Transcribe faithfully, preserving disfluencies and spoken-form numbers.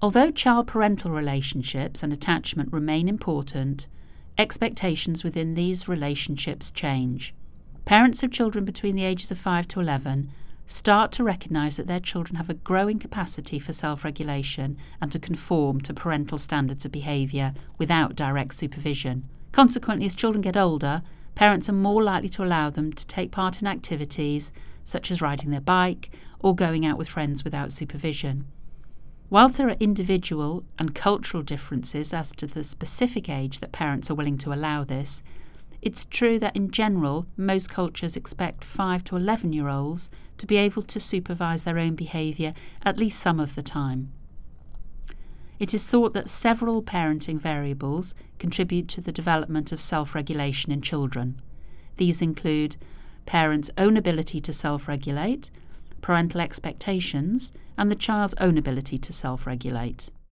Although child-parental relationships and attachment remain important, expectations within these relationships change. Parents of children between the ages of five to eleven start to recognise that their children have a growing capacity for self-regulation and to conform to parental standards of behaviour without direct supervision. Consequently, as children get older, parents are more likely to allow them to take part in activities such as riding their bike or going out with friends without supervision. Whilst there are individual and cultural differences as to the specific age that parents are willing to allow this, it's true that in general most cultures expect five to eleven year olds to be able to supervise their own behaviour at least some of the time. It is thought that several parenting variables contribute to the development of self-regulation in children. These include parents' own ability to self-regulate, parental expectations, and the child's own ability to self-regulate.